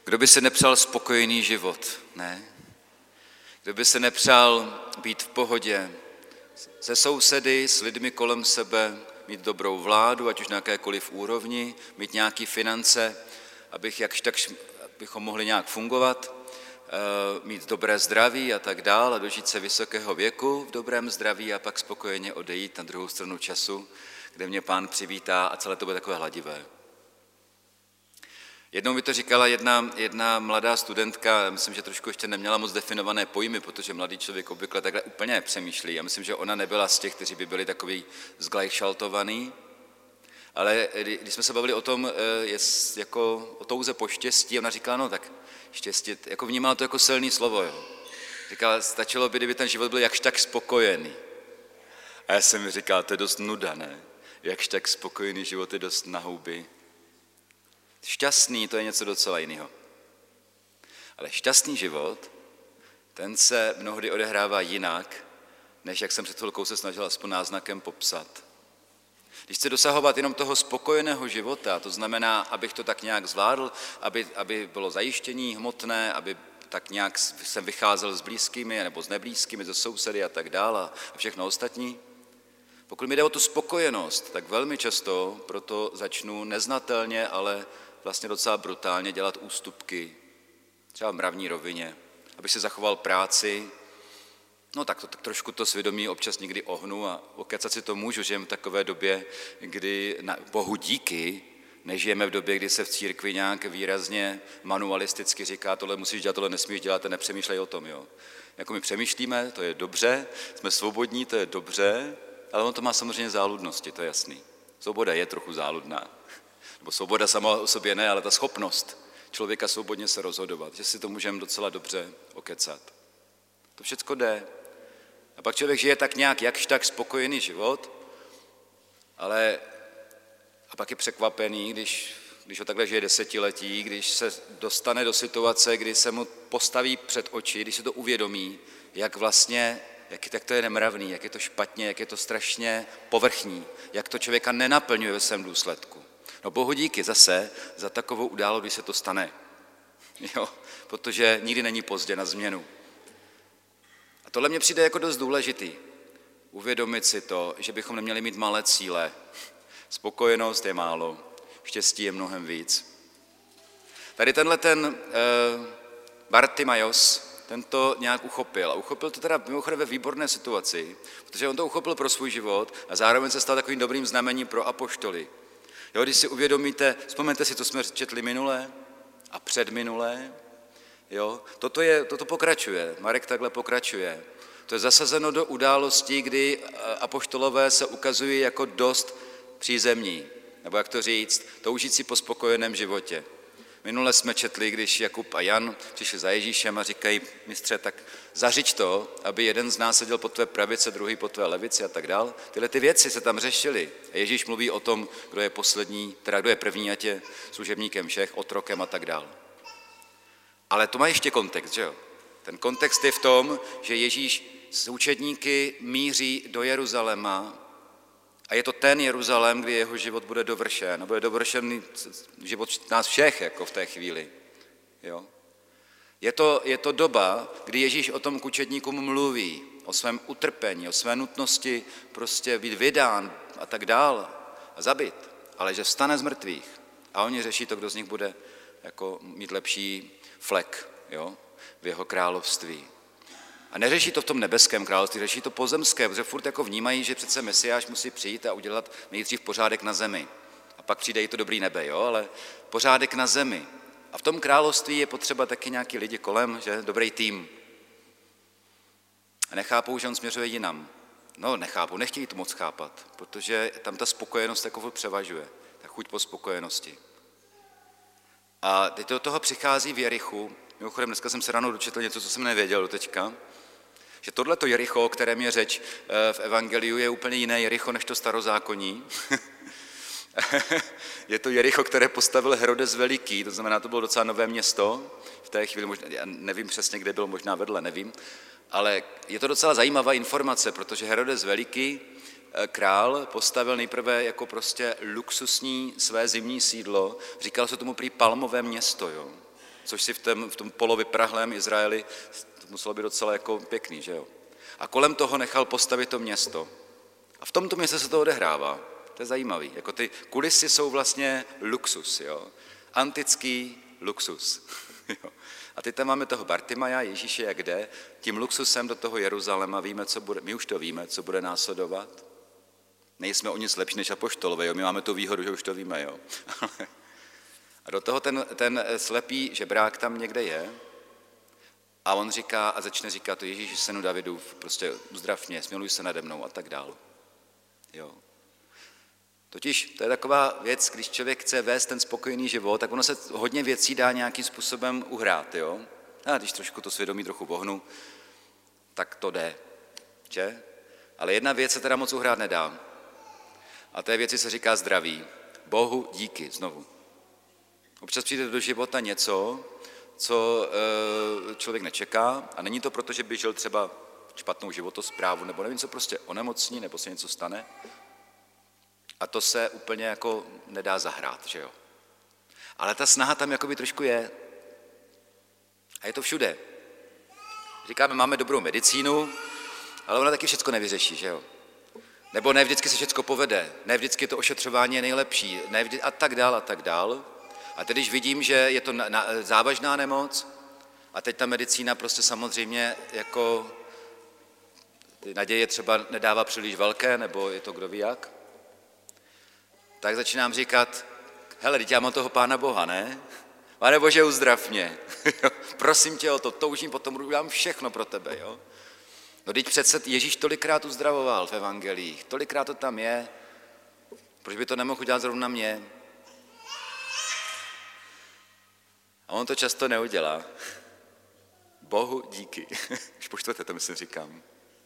Kdo by se nepřál spokojený život, ne? Kdo by se nepřál být v pohodě se sousedy, s lidmi kolem sebe, mít dobrou vládu, ať už na jakékoliv úrovni, mít nějaké finance, abychom mohli nějak fungovat, mít dobré zdraví a tak dál a dožít se vysokého věku v dobrém zdraví a pak spokojeně odejít na druhou stranu času, kde mě Pán přivítá a celé to bude takové hladivé. Jednou mi to říkala jedna mladá studentka, myslím, že trošku ještě neměla moc definované pojmy, protože mladý člověk obvykle takhle úplně nepřemýšlí. Já myslím, že ona nebyla z těch, kteří by byli takový zglajšaltovaný, ale když jsme se bavili o tom, jako o touze po štěstí, ona říkala, no tak štěstí, jako vnímala to jako silný slovo, jo. Říkala, stačilo by, kdyby ten život byl jakž tak spokojený. A já jsem mi říkal, to je dost nuda, ne? Jakž tak spokojený život je dost na houby. Šťastný, to je něco docela jiného. Ale šťastný život, ten se mnohdy odehrává jinak, než jak jsem před chvilkou se snažil aspoň náznakem popsat. Když chci dosahovat jenom toho spokojeného života, to znamená, abych to tak nějak zvládl, aby bylo zajištění hmotné, aby tak nějak jsem vycházel s blízkými nebo s neblízkými, se sousedy a tak dále a všechno ostatní. Pokud mi jde o tu spokojenost, tak velmi často proto začnu neznatelně, ale vlastně docela brutálně dělat ústupky, třeba v mravní rovině, abych si zachoval práci, no tak trošku to svědomí občas někdy ohnu a okecat si to můžu, žijeme v takové době, kdy Bohu díky, nežijeme v době, kdy se v církvi nějak výrazně manualisticky říká, tohle musíš dělat, tohle nesmíš dělat a nepřemýšlej o tom, jo. Jako my přemýšlíme, to je dobře, jsme svobodní, to je dobře, ale ono to má samozřejmě záludnosti, to je jasný. Svoboda je trochu záludná. Nebo svoboda sama o sobě ne, ale ta schopnost člověka svobodně se rozhodovat, že si to můžeme docela dobře okecat. To všecko jde. A pak člověk žije tak nějak jakž tak spokojený život, ale a pak je překvapený, když ho takhle žije desetiletí, když se dostane do situace, kdy se mu postaví před oči, když se to uvědomí, jak tak to je nemravný, jak je to špatně, jak je to strašně povrchní, jak to člověka nenaplňuje ve svém důsledku. No Bohu díky zase za takovou událost, když se to stane. Jo, protože nikdy není pozdě na změnu. A tohle mně přijde jako dost důležitý. Uvědomit si to, že bychom neměli mít malé cíle. Spokojenost je málo, štěstí je mnohem víc. Tady Bartimajos, ten to nějak uchopil. A uchopil to teda mimochodem ve výborné situaci, protože on to uchopil pro svůj život a zároveň se stal takovým dobrým znamením pro apoštoly. Jo, když si uvědomíte, vzpomeňte si, co jsme četli minulé a předminulé, jo, toto pokračuje, Marek takhle pokračuje. To je zasazeno do událostí, kdy apoštolové se ukazují jako dost přízemní, nebo jak to říct, toužící po spokojeném životě. Minule jsme četli, když Jakub a Jan přišli za Ježíšem a říkají, mistře, tak zařiď to, aby jeden z nás seděl po tvé pravici, druhý po tvé levici a tak dál. Tyhle ty věci se tam řešily. A Ježíš mluví o tom, kdo je poslední, teda kdo je první, ať je služebníkem všech, otrokem a tak dál. Ale to má ještě kontext, že jo? Ten kontext je v tom, že Ježíš s učedníky míří do Jeruzaléma a je to ten Jeruzalém, kdy jeho život bude dovršen. Bude dovršen život nás všech jako v té chvíli. Jo? Je to doba, kdy Ježíš o tom k učedníkům mluví, o svém utrpení, o své nutnosti prostě být vydán a tak dál a zabit, ale že vstane z mrtvých. A oni řeší to, kdo z nich bude jako mít lepší flek, jo? V jeho království. A neřeší to v tom nebeském království, řeší to pozemské, protože furt jako vnímají, že přece Mesiáš musí přijít a udělat nejdřív pořádek na zemi. A pak přijde i to dobrý nebe, jo, ale pořádek na zemi. A v tom království je potřeba taky nějaký lidi kolem, že dobrý tým. A nechápou, že on směřuje jinam. No nechápou, nechtějí to moc chápat, protože tam ta spokojenost jako převažuje, ta chuť po spokojenosti. A teď do toho přichází v Jerichu. Mimochodem, dneska jsem se ráno dočetl něco, co jsem nevěděl do teďka, že tohleto Jericho, o kterém je řeč v evangeliu, je úplně jiné Jericho než to starozákonní. Je to Jericho, které postavil Herodes Veliký, to znamená, to bylo docela nové město. V té chvíli, možná, já nevím přesně, kde bylo, možná vedle, nevím. Ale je to docela zajímavá informace, protože Herodes Veliký, král, postavil nejprve jako prostě luxusní své zimní sídlo, říkalo se tomu prý Palmové město, jo. což si v tom polovyprahlém Izraeli to muselo být docela jako pěkný, že jo. A kolem toho nechal postavit to město. A v tomto městě se to odehrává. To je zajímavý. Jako ty kulisy jsou vlastně luxus, jo. Antický luxus. Jo. A teď tam máme toho Bartimaja, Ježíše, jak jde, tím luxusem do toho Jeruzaléma, my už to víme, co bude následovat. Nejsme o nic lepší než apoštolové, jo? My máme tu výhodu, že už to víme, jo. A do toho ten slepý žebrák tam někde je a on říká a začne říkat to Ježíši, synu Davidův, prostě uzdrav mě, smiluj se nade mnou a tak dál. Jo. Totiž to je taková věc, když člověk chce vést ten spokojený život, tak ono se hodně věcí dá nějakým způsobem uhrát, jo. A když trošku to svědomí trochu vohnu, tak to jde, že? Ale jedna věc se teda moc uhrát nedá. A té věci se říká zdraví. Bohu díky, znovu. Občas přijde do života něco, co člověk nečeká a není to proto, že by žil třeba špatnou životosprávu nebo nevím co, prostě onemocní nebo se něco stane. A to se úplně jako nedá zahrát, že jo. Ale ta snaha tam jakoby trošku je. A je to všude. Říkáme, máme dobrou medicínu, ale ona taky všecko nevyřeší, že jo. Nebo ne vždycky se všecko povede, ne vždycky to ošetřování je nejlepší, a tak dál, a tak dál. A teď, když vidím, že je to závažná nemoc, a teď ta medicína prostě samozřejmě jako ty naděje třeba nedává příliš velké, nebo je to kdo ví jak, tak začínám říkat, hele, teď já mám toho Pána Boha, ne? Pane Bože, uzdrav mě. Prosím tě o to, toužím potom, udělám všechno pro tebe, jo? No teď přece Ježíš tolikrát uzdravoval v evangelích, tolikrát to tam je, proč by to nemohl udělat zrovna mě? A on to často neudělá. Bohu díky. Už po čtvrté to myslím říkám.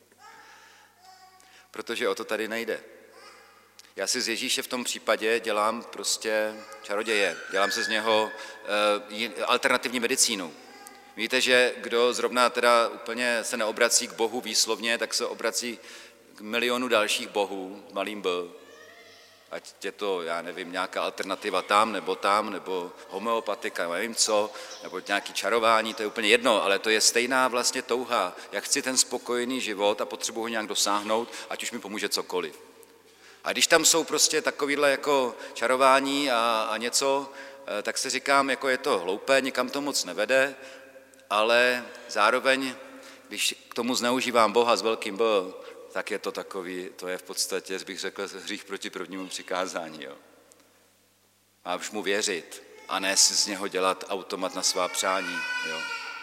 Protože o to tady nejde. Já si z Ježíše v tom případě dělám prostě čaroděje. Dělám se z něho alternativní medicínu. Víte, že kdo zrovna teda úplně se neobrací k Bohu výslovně, tak se obrací k milionu dalších bohů, malým b. Ať je to, já nevím, nějaká alternativa tam, nebo homeopatika, nevím co, nebo nějaký čarování, to je úplně jedno, ale to je stejná vlastně touha. Já chci ten spokojený život a potřebuji ho nějak dosáhnout, ať už mi pomůže cokoliv. A když tam jsou prostě takovýhle jako čarování a něco, tak si říkám, jako je to hloupé, nikam to moc nevede, ale zároveň, když k tomu zneužívám Boha s velkým B, tak je to takový, to je v podstatě, bych řekl, hřích proti prvnímu přikázání. Jo. Máš mu věřit a ne si z něho dělat automat na svá přání. Jo.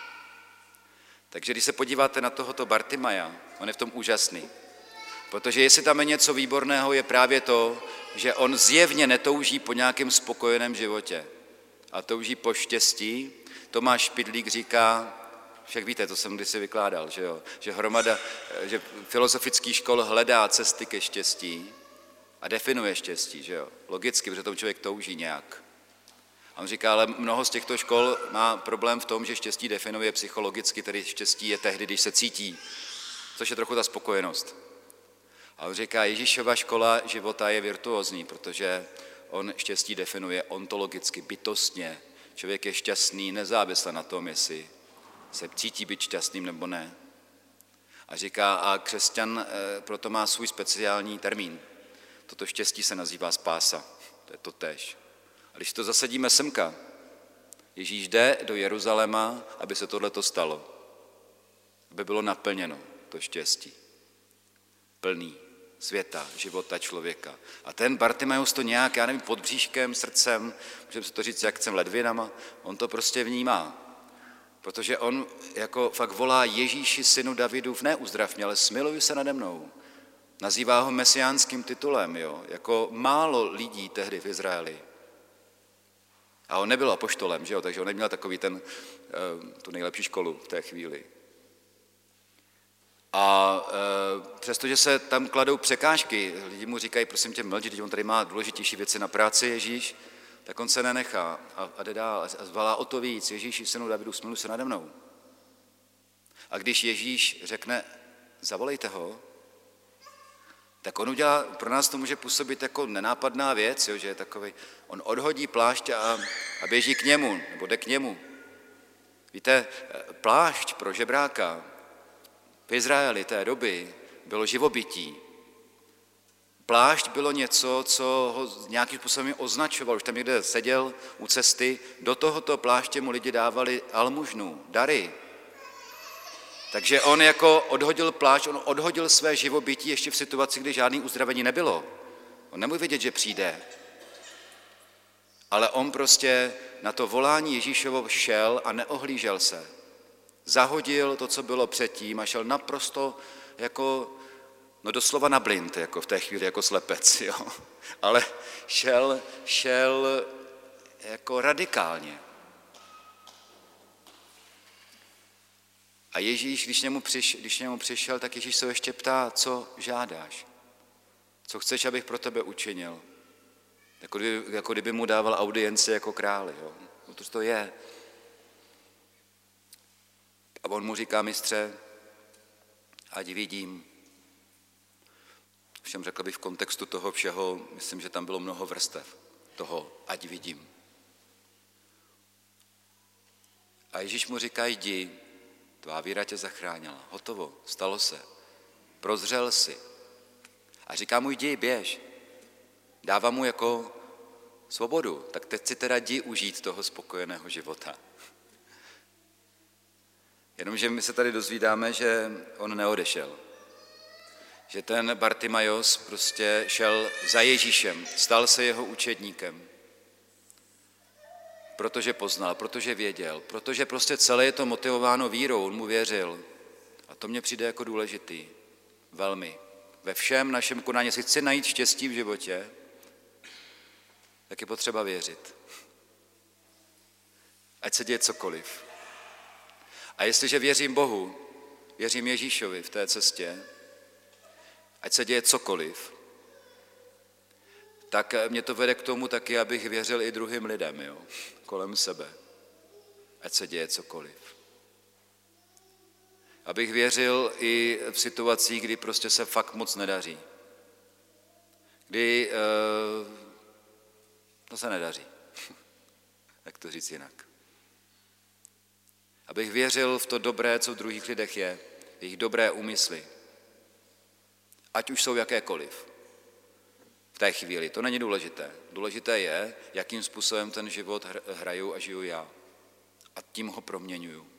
Takže když se podíváte na tohoto Bartimaja, on je v tom úžasný. Protože jestli tam je něco výborného, je právě to, že on zjevně netouží po nějakém spokojeném životě. A touží po štěstí. Tomáš Špidlík říká, však víte, to jsem kdysi vykládal, že jo, že filozofický škol hledá cesty ke štěstí a definuje štěstí, že jo, logicky, protože tomu člověk touží nějak. A on říká, ale mnoho z těchto škol má problém v tom, že štěstí definuje psychologicky, tedy štěstí je tehdy, když se cítí, což je trochu ta spokojenost. A on říká, Ježíšova škola života je virtuózní, protože on štěstí definuje ontologicky, bytostně. Člověk je šťastný nezávisle na tom, jestli se cítí být šťastným nebo ne. A říká, a křesťan proto má svůj speciální termín. Toto štěstí se nazývá spása. To je to též. A když to zasadíme semka, Ježíš jde do Jeruzaléma, aby se tohleto stalo. Aby bylo naplněno to štěstí. Plný světa, života člověka. A ten Bartimeus to nějak, já nevím, pod bříškem, srdcem, můžeme si to říct, jak chcem, ledvinama, on to prostě vnímá. Protože on jako fakt volá Ježíši, synu Davidův, ne uzdrav mě, ale smiluj se nade mnou. Nazývá ho mesiánským titulem, jo, jako málo lidí tehdy v Izraeli. A on nebyl apoštolem, že jo, takže on neměl takový tu nejlepší školu v té chvíli. A přestože se tam kladou překážky, lidi mu říkají, prosím tě, mlč, když on tady má důležitější věci na práci, Ježíš, tak on se nenechá a jde dál a zvolá o to víc, Ježíši, synu Davidu, smiluj se nade mnou. A když Ježíš řekne, zavolejte ho, tak on udělá, pro nás to může působit jako nenápadná věc, jo, že je takový, on odhodí plášť a běží k němu, nebo jde k němu. Víte, plášť pro žebráka v Izraeli té doby bylo živobytí. Plášť bylo něco, co ho nějakým způsobem označoval. Už tam někde seděl u cesty, do tohoto pláště mu lidi dávali almužnu, dary. Takže on jako odhodil plášť, on odhodil své živobytí ještě v situaci, kdy žádný uzdravení nebylo. On nemohl vědět, že přijde. Ale on prostě na to volání Ježíšovo šel a neohlížel se. Zahodil to, co bylo předtím a šel naprosto jako, no doslova na blind, jako v té chvíli jako slepec, jo. Ale šel jako radikálně. A Ježíš, když němu přišel, tak Ježíš se ho ještě ptá, co žádáš? Co chceš, abych pro tebe učinil? Jako kdyby mu dával audienci jako králi. Jo? No to je. A on mu říká, mistře, ať vidím. Všem řekl bych v kontextu toho všeho, myslím, že tam bylo mnoho vrstev toho, ať vidím. A Ježíš mu říká, jdi, tvá víra tě zachránila. Hotovo, stalo se. Prozřel si. A říká mu, jdi, běž. Dává mu jako svobodu. Tak teď si teda jdi užít toho spokojeného života. Jenomže my se tady dozvídáme, že on neodešel. Že ten Bartimajos prostě šel za Ježíšem, stal se jeho učedníkem. Protože poznal, protože věděl, protože prostě celé je to motivováno vírou, on mu věřil. A to mně přijde jako důležitý. Velmi. Ve všem našem konání, jestli chci najít štěstí v životě, tak je potřeba věřit. Ať se děje cokoliv. A jestliže věřím Bohu, věřím Ježíšovi v té cestě, ať se děje cokoliv, tak mě to vede k tomu taky, abych věřil i druhým lidem, jo, kolem sebe. Ať se děje cokoliv. Abych věřil i v situacích, kdy prostě se fakt moc nedaří. Kdy to se nedaří. Jak to říct jinak? Abych věřil v to dobré, co v druhých lidech je, v jejich dobré úmysly. Ať už jsou jakékoliv. V té chvíli. To není důležité. Důležité je, jakým způsobem ten život hraju a žiju já. A tím ho proměňuju.